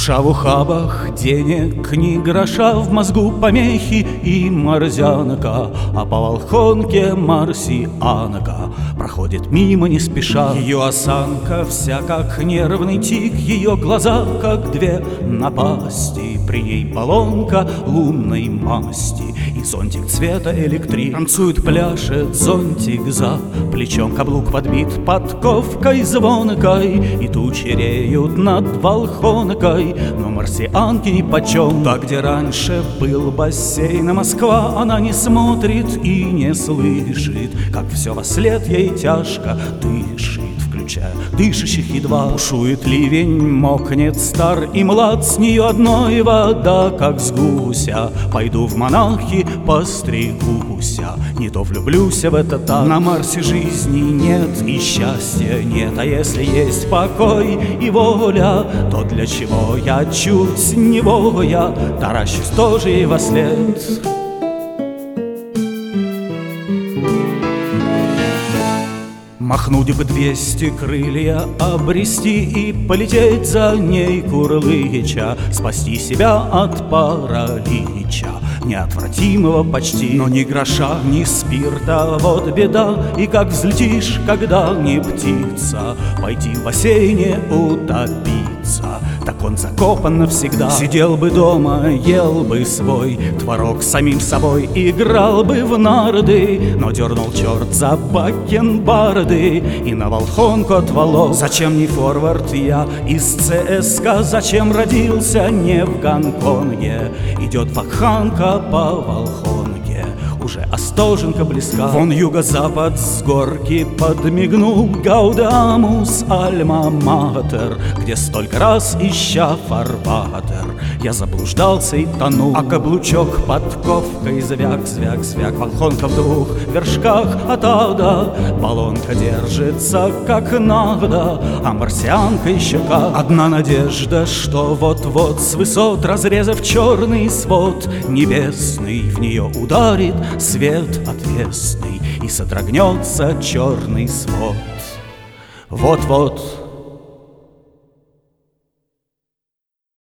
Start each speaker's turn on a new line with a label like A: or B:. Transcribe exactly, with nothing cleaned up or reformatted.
A: Душа в ухабах, денег ни гроша, в мозгу помехи и морзянка, а по Волхонке марсианка проходит мимо не спеша. Ее осанка вся как нервный тик, ее глаза как две напасти, при ней баллонка лунной масти и зонтик цвета электрик. Танцует, пляшет зонтик за плечом, каблук подбит подковкой звонкой, и тучи реют над Волхонкой, но марсианке нипочем. Туда, где раньше был бассейн, а Москва, она не смотрит и не слышит, как все вослед ей тяжко дышит, включая дышащих едва. Бушует ливень, мокнет стар и млад, с нее одной вода, как с гуся. Пойду в монахи, постригуся, не то влюблюся в это так. На Марсе жизни нет и счастья нет, а если есть покой и воля, то для чего я чуть невоя таращусь тоже ей вослед? Махнуть бы двести крылья, обрести и полететь за ней курлыча, спасти себя от паралича неотвратимого почти. Но ни гроша, ни спирта, вот беда, и как взлетишь, когда не птица, пойти в бассейне утопиться, так он закопан навсегда. Сидел бы дома, ел бы свой творог с самим собой, играл бы в нарды, но дернул черт за бакенбарды и на Волхонку отволок. Зачем не форвард я из ЦСКА, зачем родился не в Гонконге? Идет вакханка по Волхонке, уже Остоженка близка. Вон юго-запад с горки подмигнул Гаудамус Альма-Матер, где столько раз, ища фарватер, я заблуждался и тонул. А каблучок подковкой звяк, звяк, звяк, Волхонка в двух вершках от ада, баллонка держится как надо, а марсианка еще как. Одна надежда, что вот-вот с высот, разрезав черный свод небесный, в нее ударит свет отвесный и содрогнется черный свод. Вот-вот